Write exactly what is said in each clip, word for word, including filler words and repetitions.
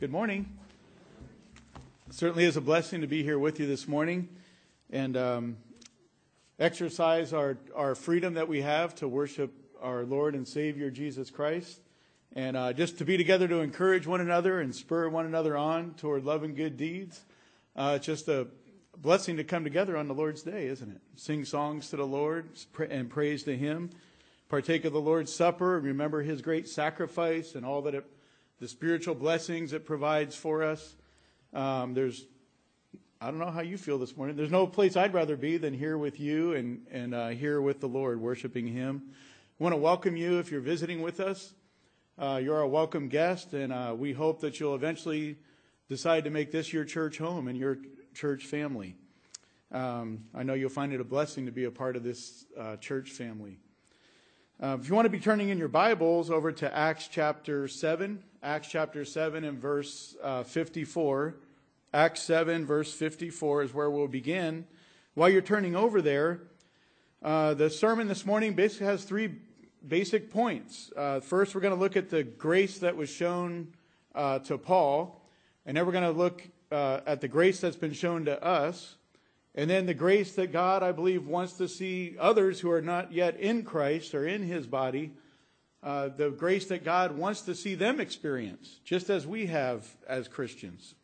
Good morning. It certainly is a blessing to be here with you this morning and um, exercise our, our freedom that we have to worship our Lord and Savior Jesus Christ, and uh, just to be together to encourage one another and spur one another on toward love and good deeds. Uh, it's just a blessing to come together on the Lord's Day, isn't it? Sing songs to the Lord and praise to Him. Partake of the Lord's Supper, remember His great sacrifice and all that it, the spiritual blessings it provides for us. Um, there's, I don't know how you feel this morning. There's no place I'd rather be than here with you and, and uh, here with the Lord, worshiping Him. I want to welcome you if you're visiting with us. Uh, you're a welcome guest, and uh, we hope that you'll eventually decide to make this your church home and your church family. Um, I know you'll find it a blessing to be a part of this uh, church family. Uh, if you want to be turning in your Bibles over to Acts chapter seven, Acts chapter seven and verse uh, fifty-four. Acts seven, verse fifty-four is where we'll begin. While you're turning over there, uh, the sermon this morning basically has three basic points. Uh, first, we're going to look at the grace that was shown uh, to Paul, and then we're going to look uh, at the grace that's been shown to us. And then the grace that God, I believe, wants to see others who are not yet in Christ or in His body, uh, the grace that God wants to see them experience, just as we have as Christians.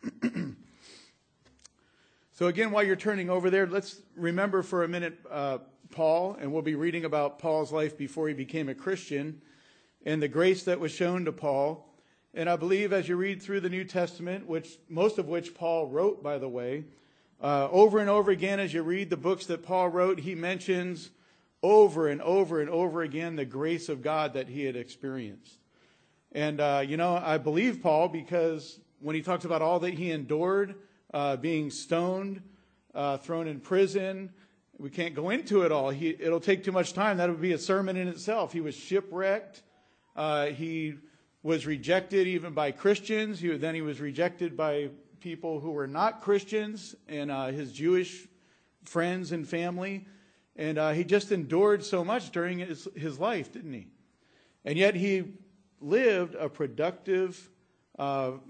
So again, while you're turning over there, let's remember for a minute uh, Paul, and we'll be reading about Paul's life before he became a Christian, and the grace that was shown to Paul. And I believe as you read through the New Testament, which most of which Paul wrote, by the way, Uh, over and over again, as you read the books that Paul wrote, he mentions over and over and over again the grace of God that he had experienced. And, uh, you know, I believe Paul because when he talks about all that he endured, uh, being stoned, uh, thrown in prison, we can't go into it all. He, it'll take too much time. That would be a sermon in itself. He was shipwrecked. Uh, he was rejected even by Christians. He, then he was rejected by people who were not Christians and uh, his Jewish friends and family. And uh, he just endured so much during his, his life, didn't he? And yet he lived a productive, uh,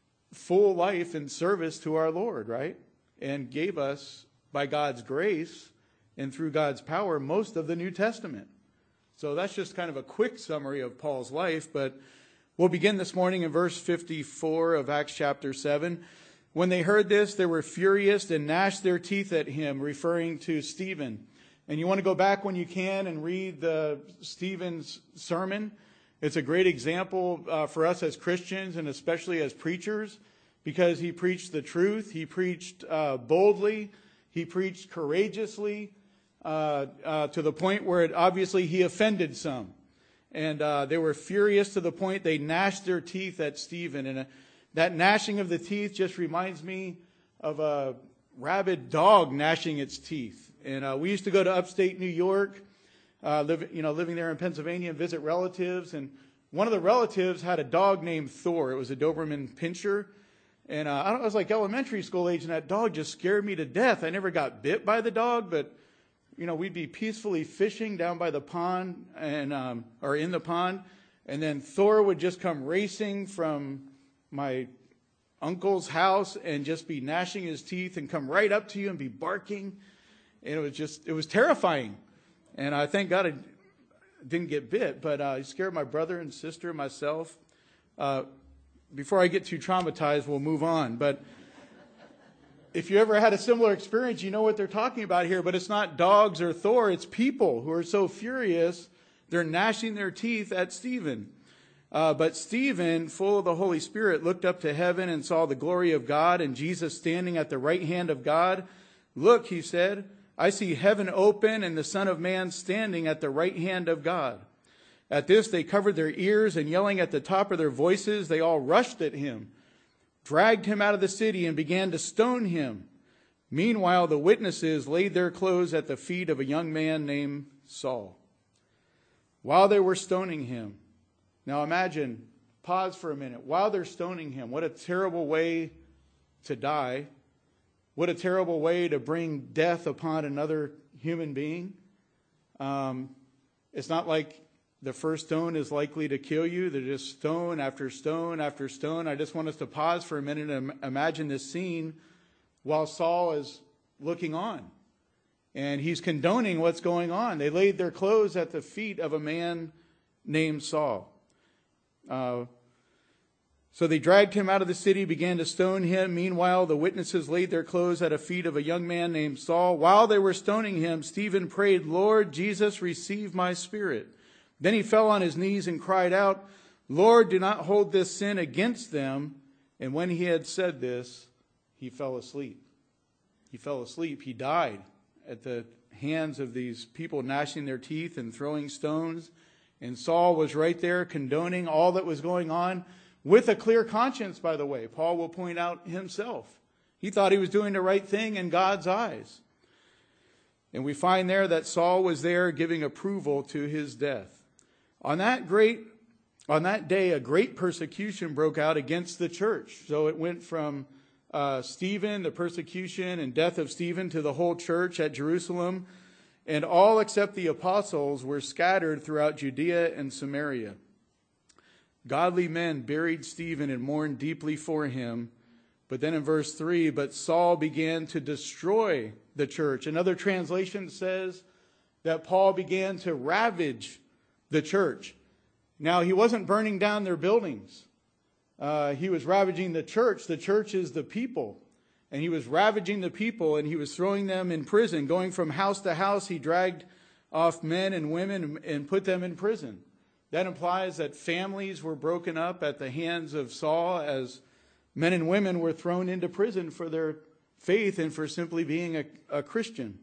full life in service to our Lord, right? And gave us, by God's grace and through God's power, most of the New Testament. So that's just kind of a quick summary of Paul's life, but we'll begin this morning in verse fifty-four of Acts chapter seven. When they heard this, they were furious and gnashed their teeth at him, referring to Stephen. And you want to go back when you can and read the Stephen's sermon. It's a great example uh, for us as Christians and especially as preachers, because he preached the truth. He preached uh, boldly. He preached courageously uh, uh, to the point where it, obviously he offended some. And uh, they were furious to the point they gnashed their teeth at Stephen. And uh, that gnashing of the teeth just reminds me of a rabid dog gnashing its teeth. And uh, we used to go to upstate New York, uh, live, you know, living there in Pennsylvania, and visit relatives. And one of the relatives had a dog named Thor. It was a Doberman Pinscher. And uh, I, don't, I was like elementary school age, and that dog just scared me to death. I never got bit by the dog, but you know, we'd be peacefully fishing down by the pond and um, or in the pond, and then Thor would just come racing from my uncle's house and just be gnashing his teeth and come right up to you and be barking, and it was just it was terrifying. And I thank God I didn't get bit, but uh, it scared my brother and sister and myself. Uh, before I get too traumatized, we'll move on, but. If you ever had a similar experience, you know what they're talking about here. But it's not dogs or Thor. It's people who are so furious, they're gnashing their teeth at Stephen. Uh, but Stephen, full of the Holy Spirit, looked up to heaven and saw the glory of God and Jesus standing at the right hand of God. Look, he said, I see heaven open and the Son of Man standing at the right hand of God. At this, they covered their ears, and yelling at the top of their voices, they all rushed at him, dragged him out of the city, and began to stone him. Meanwhile, the witnesses laid their clothes at the feet of a young man named Saul, while they were stoning him. Now imagine, pause for a minute. While they're stoning him, what a terrible way to die. What a terrible way to bring death upon another human being. Um, it's not like the first stone is likely to kill you. They're just stone after stone after stone. I just want us to pause for a minute and imagine this scene while Saul is looking on. And he's condoning what's going on. They laid their clothes at the feet of a man named Saul. Uh, so they dragged him out of the city, began to stone him. Meanwhile, the witnesses laid their clothes at the feet of a young man named Saul. While they were stoning him, Stephen prayed, "Lord Jesus, receive my spirit." Then he fell on his knees and cried out, "Lord, do not hold this sin against them." And when he had said this, he fell asleep. He fell asleep. He died at the hands of these people gnashing their teeth and throwing stones. And Saul was right there condoning all that was going on with a clear conscience, by the way. Paul will point out himself. He thought he was doing the right thing in God's eyes. And we find there that Saul was there giving approval to his death. On that great, on that day, a great persecution broke out against the church. So it went from uh, Stephen, the persecution and death of Stephen, to the whole church at Jerusalem. And all except the apostles were scattered throughout Judea and Samaria. Godly men buried Stephen and mourned deeply for him. But then in verse three, but Saul began to destroy the church. Another translation says that Paul began to ravage the church. Now, he wasn't burning down their buildings. Uh, he was ravaging the church. The church is the people. And he was ravaging the people, and he was throwing them in prison. Going from house to house, he dragged off men and women and put them in prison. That implies that families were broken up at the hands of Saul as men and women were thrown into prison for their faith and for simply being a, a Christian.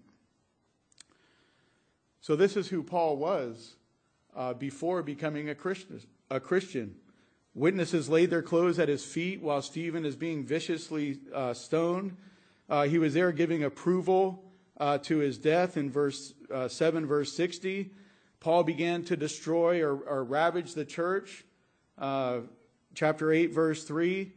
So this is who Paul was uh, before becoming a Christian. A Christian. Witnesses laid their clothes at his feet while Stephen is being viciously uh, stoned. Uh, he was there giving approval uh, to his death in verse uh, seven, verse sixty. Paul began to destroy or, or ravage the church. Uh, chapter eight, verse three.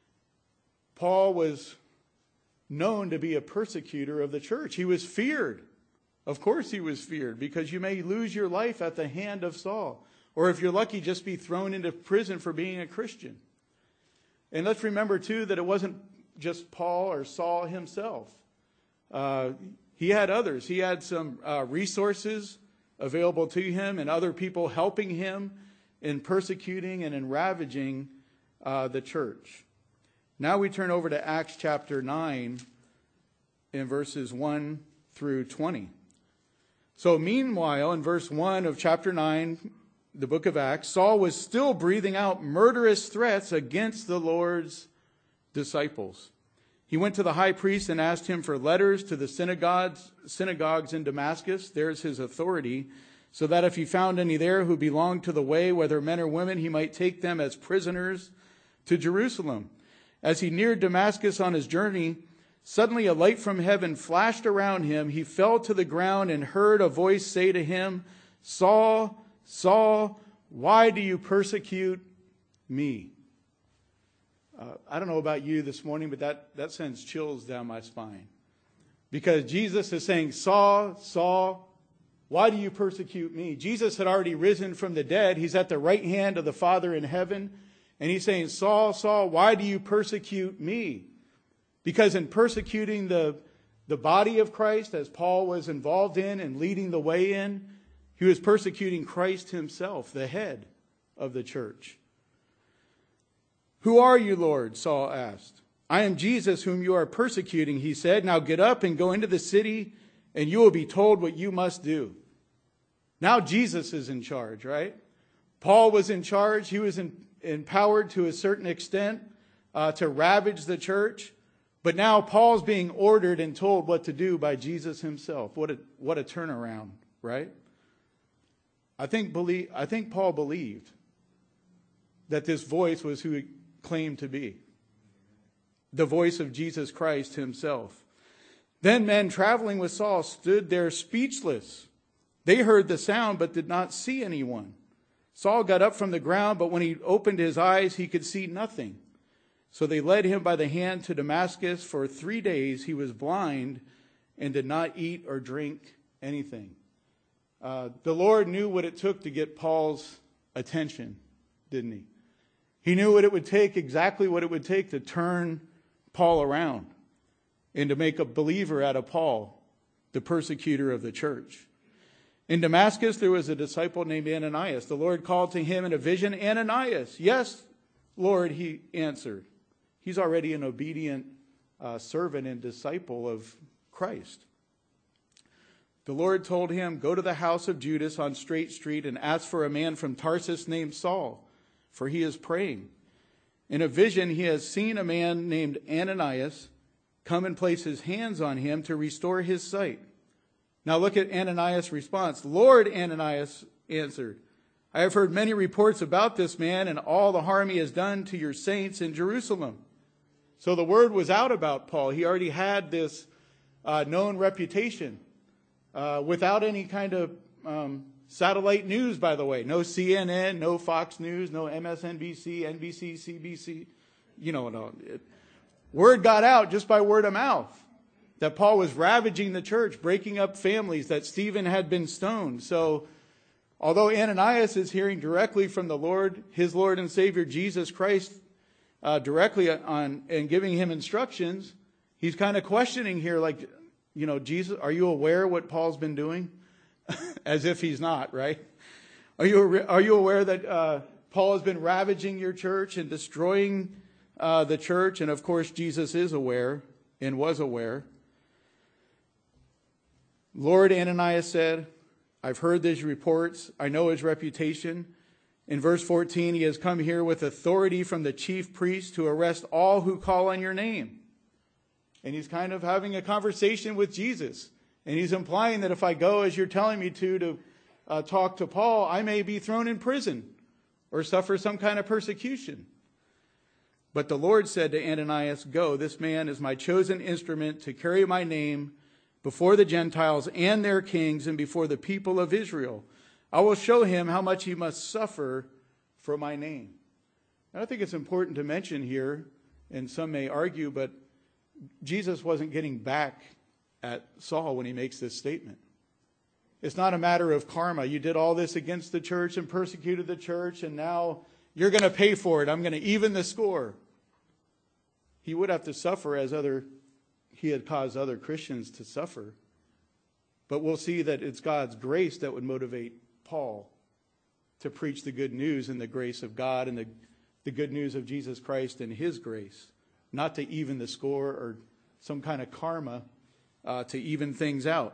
Paul was known to be a persecutor of the church. He was feared. Of course he was feared, because you may lose your life at the hand of Saul. Or if you're lucky, just be thrown into prison for being a Christian. And let's remember, too, that it wasn't just Paul or Saul himself. Uh, he had others. He had some uh, resources available to him and other people helping him in persecuting and in ravaging uh, the church. Now we turn over to Acts chapter nine in verses one through twenty. So meanwhile, in verse one of chapter nine, the book of Acts, Saul was still breathing out murderous threats against the Lord's disciples. He went to the high priest and asked him for letters to the synagogues, synagogues in Damascus. There's his authority, so that if he found any there who belonged to the way, whether men or women, he might take them as prisoners to Jerusalem. As he neared Damascus on his journey, suddenly a light from heaven flashed around him. He fell to the ground and heard a voice say to him, "Saul, Saul, why do you persecute me?" Uh, I don't know about you this morning, but that, that sends chills down my spine. Because Jesus is saying, "Saul, Saul, why do you persecute me?" Jesus had already risen from the dead. He's at the right hand of the Father in heaven. And he's saying, "Saul, Saul, why do you persecute me?" Because in persecuting the, the body of Christ, as Paul was involved in and leading the way in, he was persecuting Christ himself, the head of the church. "Who are you, Lord?" Saul asked. "I am Jesus whom you are persecuting," he said. "Now get up and go into the city, and you will be told what you must do." Now Jesus is in charge, right? Paul was in charge. He was in, empowered to a certain extent uh, to ravage the church. But now Paul's being ordered and told what to do by Jesus himself. What a, what a turnaround, right? I think, believe, I think Paul believed that this voice was who he claimed to be. The voice of Jesus Christ himself. Then men traveling with Saul stood there speechless. They heard the sound but did not see anyone. Saul got up from the ground, but when he opened his eyes, he could see nothing. So they led him by the hand to Damascus. For three days he was blind and did not eat or drink anything. Uh, the Lord knew what it took to get Paul's attention, didn't he? He knew what it would take, exactly what it would take to turn Paul around and to make a believer out of Paul, the persecutor of the church. In Damascus, there was a disciple named Ananias. The Lord called to him in a vision, Ananias. Yes, Lord, he answered. He's already an obedient uh, servant and disciple of Christ. The Lord told him, go to the house of Judas on Straight Street and ask for a man from Tarsus named Saul, for he is praying. In a vision, he has seen a man named Ananias come and place his hands on him to restore his sight. Now look at Ananias' response. Lord, Ananias answered, I have heard many reports about this man and all the harm he has done to your saints in Jerusalem. So the word was out about Paul. He already had this uh, known reputation uh, without any kind of um, satellite news, by the way. No C N N, no Fox News, no M S N B C, N B C, C B C. You know, no, it, word got out just by word of mouth that Paul was ravaging the church, breaking up families, that Stephen had been stoned. So although Ananias is hearing directly from the Lord, his Lord and Savior Jesus Christ, uh, directly on and giving him instructions, he's kind of questioning here, like, you know, Jesus, are you aware what Paul's been doing? As if he's not, right? Are you are you aware that uh, Paul has been ravaging your church and destroying uh, the church? And of course, Jesus is aware and was aware. Lord, Ananias said, I've heard these reports. I know his reputation. In verse fourteen, he has come here with authority from the chief priest to arrest all who call on your name. And he's kind of having a conversation with Jesus. And he's implying that if I go as you're telling me to, to uh, talk to Paul, I may be thrown in prison or suffer some kind of persecution. But the Lord said to Ananias, go, this man is my chosen instrument to carry my name before the Gentiles and their kings and before the people of Israel. I will show him how much he must suffer for my name. And I think it's important to mention here, and some may argue, but Jesus wasn't getting back at Saul when he makes this statement. It's not a matter of karma. You did all this against the church and persecuted the church, and now you're going to pay for it. I'm going to even the score. He would have to suffer as other, he had caused other Christians to suffer. But we'll see that it's God's grace that would motivate Paul to preach the good news and the grace of God and the, the good news of Jesus Christ and his grace, not to even the score or some kind of karma uh, to even things out.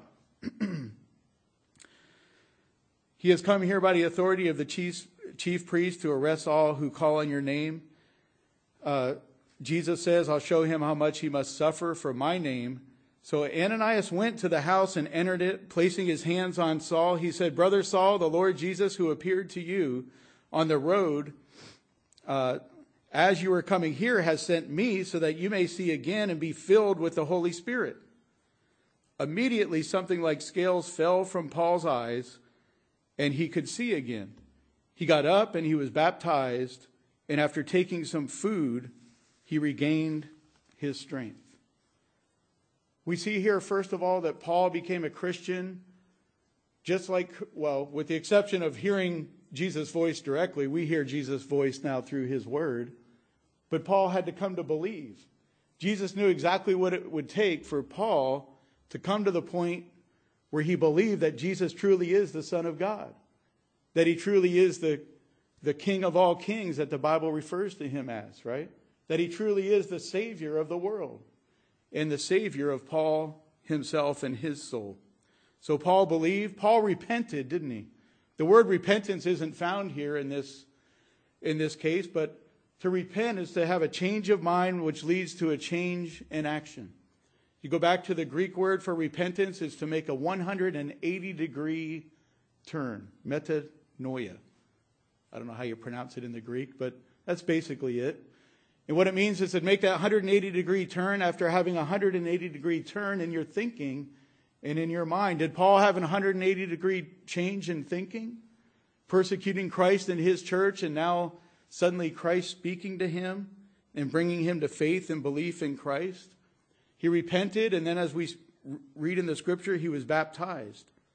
He has come here by the authority of the chief, chief priest to arrest all who call on your name. Uh, Jesus says, I'll show him how much he must suffer for my name. So Ananias went to the house and entered it, placing his hands on Saul. He said, Brother Saul, the Lord Jesus, who appeared to you on the road uh, as you were coming here, has sent me so that you may see again and be filled with the Holy Spirit. Immediately, something like scales fell from Paul's eyes, and he could see again. He got up and he was baptized, and after taking some food, he regained his strength. We see here, first of all, that Paul became a Christian, just like, well, with the exception of hearing Jesus' voice directly. We hear Jesus' voice now through his word. But Paul had to come to believe. Jesus knew exactly what it would take for Paul to come to the point where he believed that Jesus truly is the Son of God, that he truly is the, the King of all kings that the Bible refers to him as, right? That he truly is the Savior of the world and the Savior of Paul himself and his soul. So Paul believed. Paul repented, didn't he? The word repentance isn't found here in this, in this case, but to repent is to have a change of mind which leads to a change in action. You go back to the Greek word for repentance, is to make a one hundred eighty degree turn, metanoia. I don't know how you pronounce it in the Greek, but that's basically it. And what it means is to make that one hundred eighty degree turn after having a one hundred eighty degree turn in your thinking and in your mind. Did Paul have a one hundred eighty degree change in thinking? Persecuting Christ and his church, and now suddenly Christ speaking to him and bringing him to faith and belief in Christ? He repented, and then as we read in the scripture, he was baptized.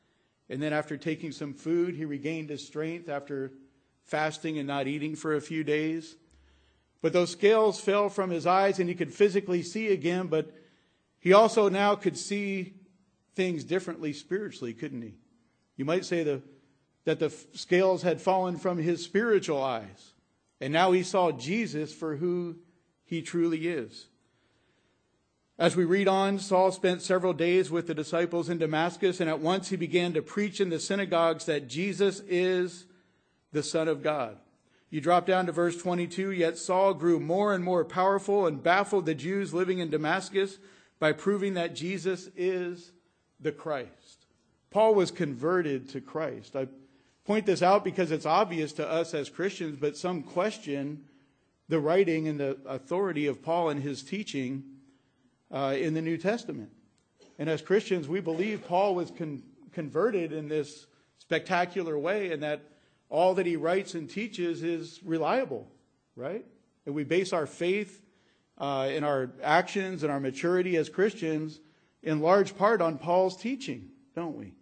And then after taking some food, he regained his strength after fasting and not eating for a few days. But those scales fell from his eyes and he could physically see again, but he also now could see things differently spiritually, couldn't he? You might say the, that the scales had fallen from his spiritual eyes, and now he saw Jesus for who he truly is. As we read on, Saul spent several days with the disciples in Damascus, and at once he began to preach in the synagogues that Jesus is the Son of God. You drop down to verse twenty-two, yet Saul grew more and more powerful and baffled the Jews living in Damascus by proving that Jesus is the Christ. Paul was converted to Christ. I point this out because it's obvious to us as Christians, but some question the writing and the authority of Paul and his teaching uh, in the New Testament. And as Christians, we believe Paul was con- converted in this spectacular way, and that all that he writes and teaches is reliable, right? And we base our faith uh, in our actions and our maturity as Christians in large part on Paul's teaching, don't we?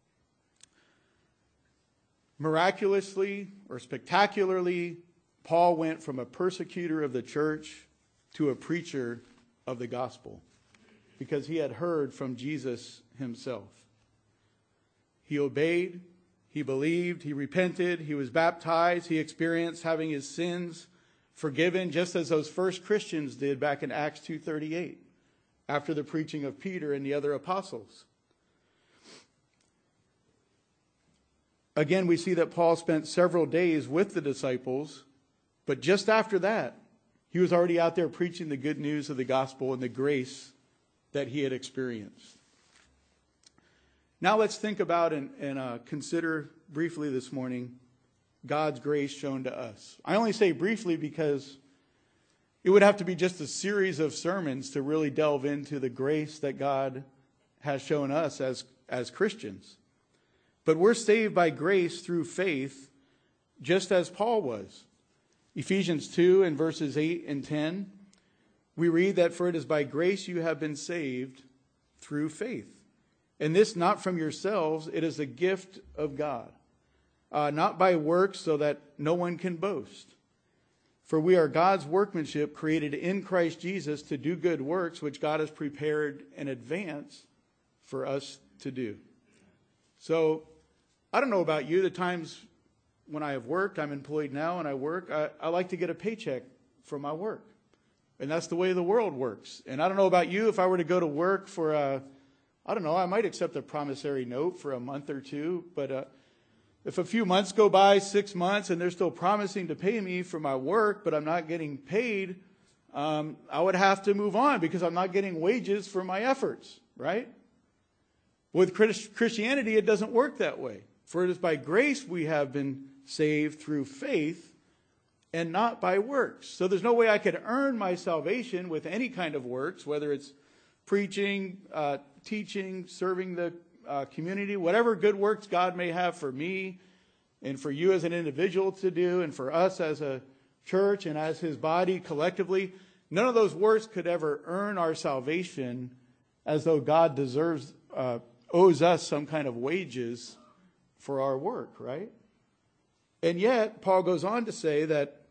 Miraculously or spectacularly, Paul went from a persecutor of the church to a preacher of the gospel because he had heard from Jesus himself. He obeyed, he believed, he repented, he was baptized, he experienced having his sins forgiven, just as those first Christians did back in Acts two thirty-eight, after the preaching of Peter and the other apostles. Again, we see that Paul spent several days with the disciples, but just after that, he was already out there preaching the good news of the gospel and the grace that he had experienced. Now let's think about and, and uh, consider briefly this morning God's grace shown to us. I only say briefly because it would have to be just a series of sermons to really delve into the grace that God has shown us as, as Christians. But we're saved by grace through faith, just as Paul was. Ephesians two and verses eight and ten, we read that for it is by grace you have been saved through faith. And this not from yourselves, it is a gift of God. Uh, not by works so that no one can boast. For we are God's workmanship created in Christ Jesus to do good works, which God has prepared in advance for us to do. So, I don't know about you, the times when I have worked, I'm employed now and I work, I, I like to get a paycheck for my work. And that's the way the world works. And I don't know about you, if I were to go to work for a, I don't know, I might accept a promissory note for a month or two, but uh, if a few months go by, six months, and they're still promising to pay me for my work, but I'm not getting paid, um, I would have to move on because I'm not getting wages for my efforts, right? With Christianity, it doesn't work that way. For it is by grace we have been saved through faith and not by works. So there's no way I could earn my salvation with any kind of works, whether it's preaching, uh, teaching, serving the uh, community, whatever good works God may have for me and for you as an individual to do and for us as a church and as his body collectively. None of those works could ever earn our salvation as though God deserves, uh, owes us some kind of wages for our work, right? And yet, Paul goes on to say that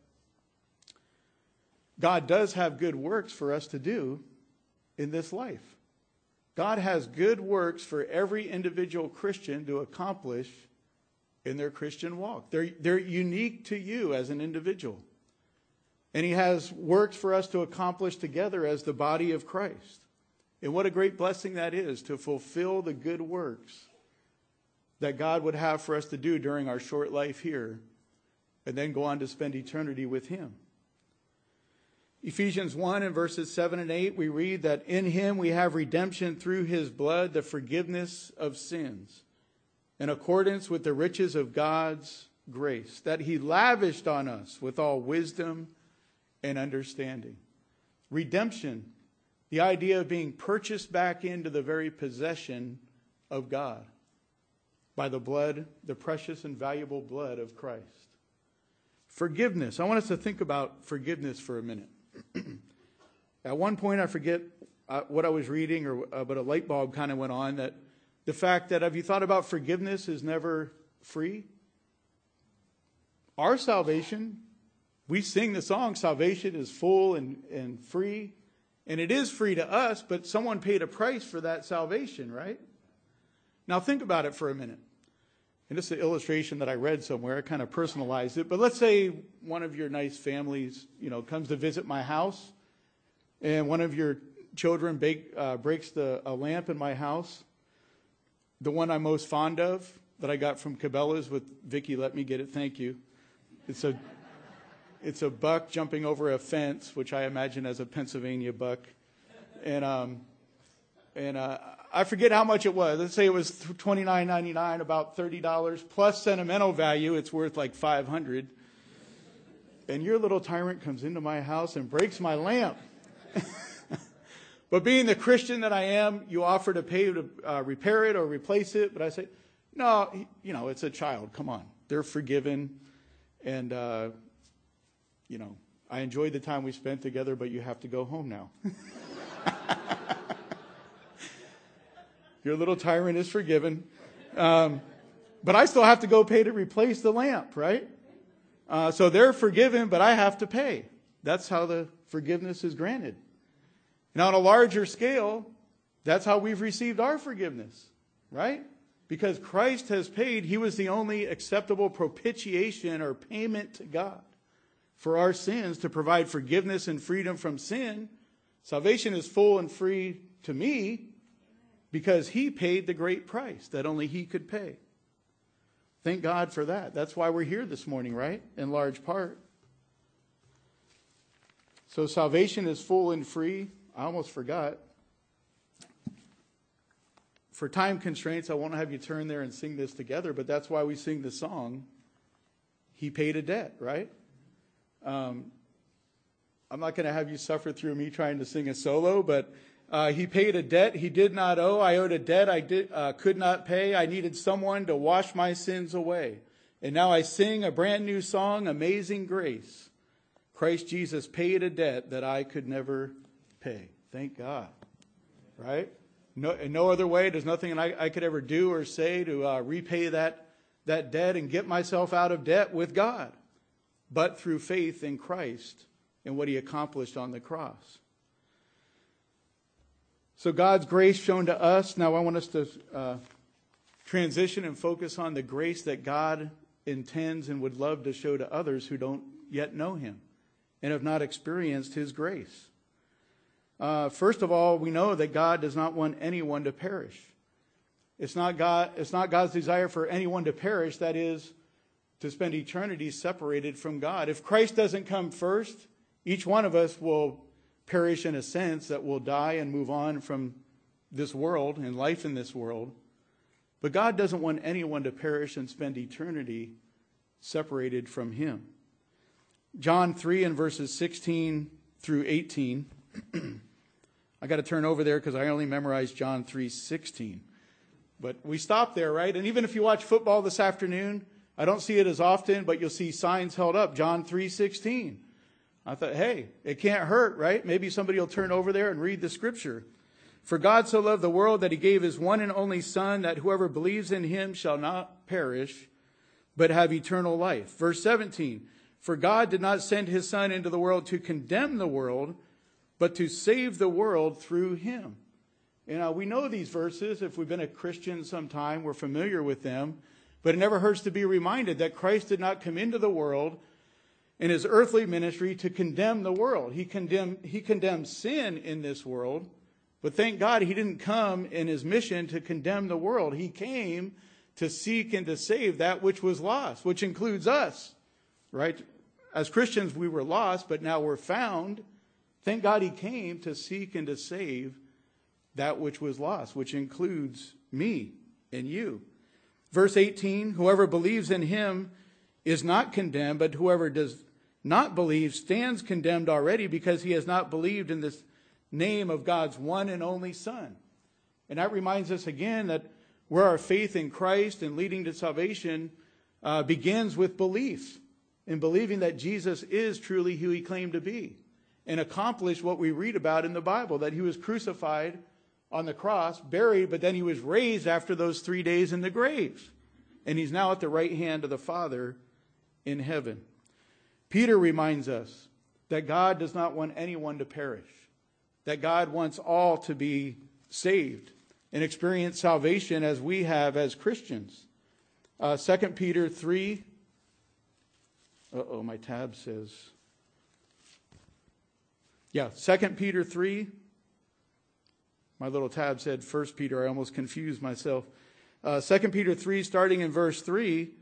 God does have good works for us to do in this life. God has good works for every individual Christian to accomplish in their Christian walk. They're, they're unique to you as an individual. And he has works for us to accomplish together as the body of Christ. And what a great blessing that is to fulfill the good works that God would have for us to do during our short life here and then go on to spend eternity with him. Ephesians one and verses seven and eight, we read that in him we have redemption through his blood, the forgiveness of sins, in accordance with the riches of God's grace, that he lavished on us with all wisdom and understanding. Redemption, the idea of being purchased back into the very possession of God by the blood, the precious and valuable blood of Christ. Forgiveness. I want us to think about forgiveness for a minute. At one point, I forget uh, what I was reading, or uh, but a light bulb kind of went on that The fact that, have you thought about forgiveness is never free? Our salvation, we sing the song, salvation is full and, and free. And it is free to us, but someone paid a price for that salvation, right? Now think about it for a minute. And this is an illustration that I read somewhere. I kind of personalized it. But let's say one of your nice families, you know, comes to visit my house. And one of your children bake, uh, breaks the a lamp in my house. The one I'm most fond of that I got from Cabela's with Vicky, let me get it. Thank you. It's a it's a buck jumping over a fence, which I imagine as a Pennsylvania buck. And um and uh, I forget how much it was. Let's say it was twenty-nine ninety-nine, about thirty dollars plus sentimental value. It's worth like five hundred dollars. And your little tyrant comes into my house and breaks my lamp. But being the Christian that I am, you offer to pay to uh, repair it or replace it. But I say, no, you know, it's a child. Come on. They're forgiven. And, uh, you know, I enjoyed the time we spent together, but you have to go home now. Your little tyrant is forgiven. Um, but I still have to go pay to replace the lamp, right? Uh, so they're forgiven, but I have to pay. That's how the forgiveness is granted. Now, on a larger scale, that's how we've received our forgiveness, right? Because Christ has paid. He was the only acceptable propitiation or payment to God for our sins to provide forgiveness and freedom from sin. Salvation is full and free to me because he paid the great price that only he could pay. Thank God for that. That's why we're here this morning, right? In large part. So salvation is full and free. I almost forgot. For time constraints, I won't have you turn there and sing this together, but that's why we sing the song, He Paid a Debt, right? Um, I'm not going to have you suffer through me trying to sing a solo, but uh, He paid a debt He did not owe. I owed a debt I did uh, could not pay. I needed someone to wash my sins away. And now I sing a brand new song, Amazing Grace. Christ Jesus paid a debt that I could never pay. Thank God. Right? No, in no other way. There's nothing I, I could ever do or say to uh, repay that, that debt and get myself out of debt with God, but through faith in Christ and what he accomplished on the cross. So God's grace shown to us. Now I want us to uh, transition and focus on the grace that God intends and would love to show to others who don't yet know him and have not experienced his grace. Uh, first of all, we know that God does not want anyone to perish. It's not God, it's not God's desire for anyone to perish, that is, to spend eternity separated from God. If Christ doesn't come first, each one of us will perish in a sense, that we'll die and move on from this world and life in this world. But God doesn't want anyone to perish and spend eternity separated from him. John three and verses sixteen through eighteen. I got to turn over there because I only memorized John three sixteen. But we stop there, right? And even if you watch football this afternoon, I don't see it as often, but you'll see signs held up, John three sixteen. I thought, hey, it can't hurt, right? Maybe somebody will turn over there and read the scripture. For God so loved the world that he gave his one and only Son, that whoever believes in him shall not perish, but have eternal life. Verse seventeen, for God did not send his Son into the world to condemn the world, but to save the world through him. And uh, we know these verses. If we've been a Christian some time, we're familiar with them. But it never hurts to be reminded that Christ did not come into the world in his earthly ministry to condemn the world. He condemned, he condemned sin in this world. But thank God he didn't come in his mission to condemn the world. He came to seek and to save that which was lost, which includes us, right? As Christians, we were lost, but now we're found. Thank God he came to seek and to save that which was lost, which includes me and you. Verse eighteen, whoever believes in him is not condemned, but whoever does not believe stands condemned already because he has not believed in this name of God's one and only Son. And that reminds us again that where our faith in Christ and leading to salvation uh, begins with belief, in believing that Jesus is truly who he claimed to be, and accomplished what we read about in the Bible, that he was crucified on the cross, buried, but then he was raised after those three days in the grave. And he's now at the right hand of the Father in heaven. Peter reminds us that God does not want anyone to perish, that God wants all to be saved and experience salvation as we have as Christians. Uh, Second Peter three. Uh-oh, my tab says. Yeah, Second Peter three. My little tab said First Peter. I almost confused myself. Uh, Second Peter three, starting in verse three,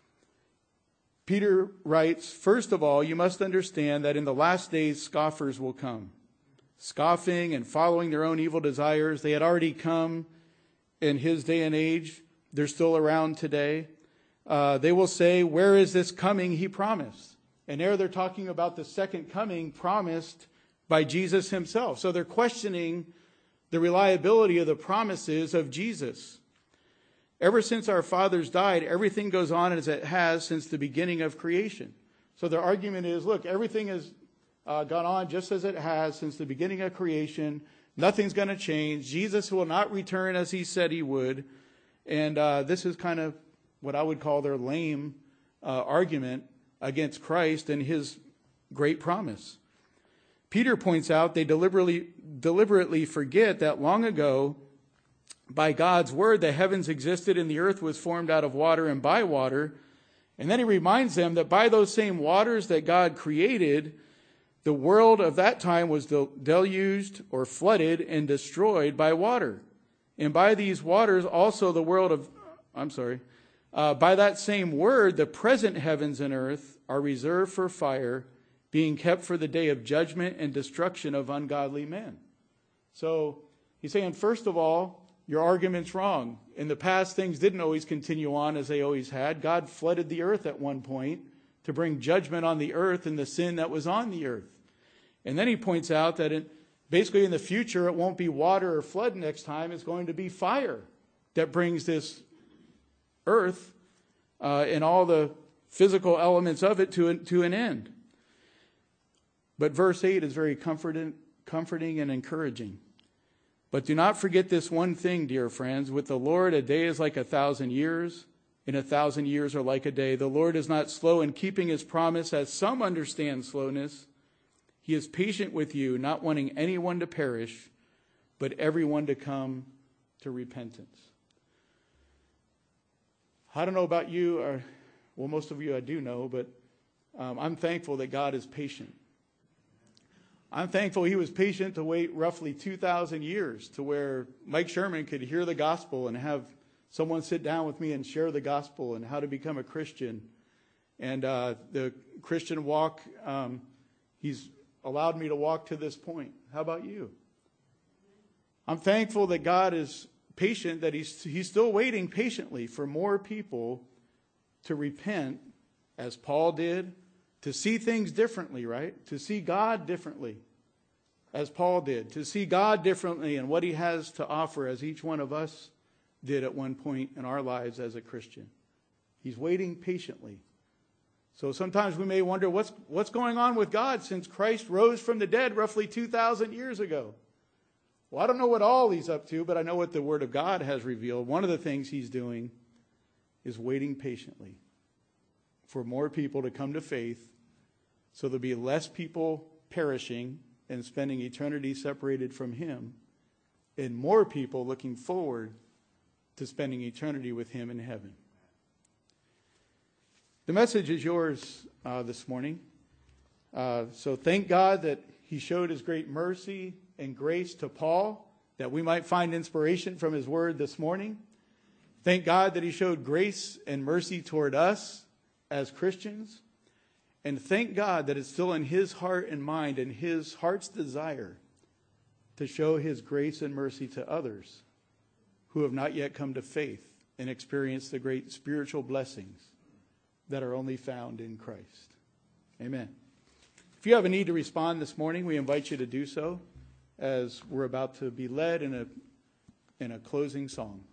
Peter writes, "First of all, you must understand that in the last days scoffers will come, scoffing and following their own evil desires." They had already come in his day and age. They're still around today. Uh, they will say, "Where is this coming he promised?" And there they're talking about the second coming promised by Jesus himself. So they're questioning the reliability of the promises of Jesus. Ever since our fathers died, everything goes on as it has since the beginning of creation. So their argument is, look, everything has uh, gone on just as it has since the beginning of creation. Nothing's going to change. Jesus will not return as he said he would. And uh, this is kind of what I would call their lame uh, argument against Christ and his great promise. Peter points out they deliberately, deliberately forget that long ago, by God's word, the heavens existed and the earth was formed out of water and by water. And then he reminds them that by those same waters that God created, the world of that time was deluged or flooded and destroyed by water. And by these waters also the world of, I'm sorry, uh, by that same word, the present heavens and earth are reserved for fire, being kept for the day of judgment and destruction of ungodly men. So he's saying, first of all, your argument's wrong. In the past, things didn't always continue on as they always had. God flooded the earth at one point to bring judgment on the earth and the sin that was on the earth. And then he points out that it, basically in the future, it won't be water or flood next time. It's going to be fire that brings this earth uh, and all the physical elements of it to, an, to an end. But verse eight is very comforting, comforting and encouraging. "But do not forget this one thing, dear friends. With the Lord, a day is like a thousand years, and a thousand years are like a day. The Lord is not slow in keeping his promise, as some understand slowness. He is patient with you, not wanting anyone to perish, but everyone to come to repentance." I don't know about you, or well, most of you I do know, but um, I'm thankful that God is patient. I'm thankful he was patient to wait roughly two thousand years to where Mike Sherman could hear the gospel and have someone sit down with me and share the gospel and how to become a Christian. And uh, the Christian walk, um, he's allowed me to walk to this point. How about you? I'm thankful that God is patient, that he's, he's still waiting patiently for more people to repent, as Paul did, to see things differently, right? To see God differently, as Paul did. To see God differently and what he has to offer, as each one of us did at one point in our lives as a Christian. He's waiting patiently. So sometimes we may wonder, what's, what's going on with God since Christ rose from the dead roughly two thousand years ago? Well, I don't know what all he's up to, but I know what the Word of God has revealed. One of the things he's doing is waiting patiently for more people to come to faith, so there'll be less people perishing and spending eternity separated from him, and more people looking forward to spending eternity with him in heaven. The message is yours uh, this morning. Uh, so thank God that he showed his great mercy and grace to Paul, that we might find inspiration from his word this morning. Thank God that he showed grace and mercy toward us as Christians. And thank God that it's still in his heart and mind and his heart's desire to show his grace and mercy to others who have not yet come to faith and experienced the great spiritual blessings that are only found in Christ. Amen. If you have a need to respond this morning, we invite you to do so as we're about to be led in a, in a closing song.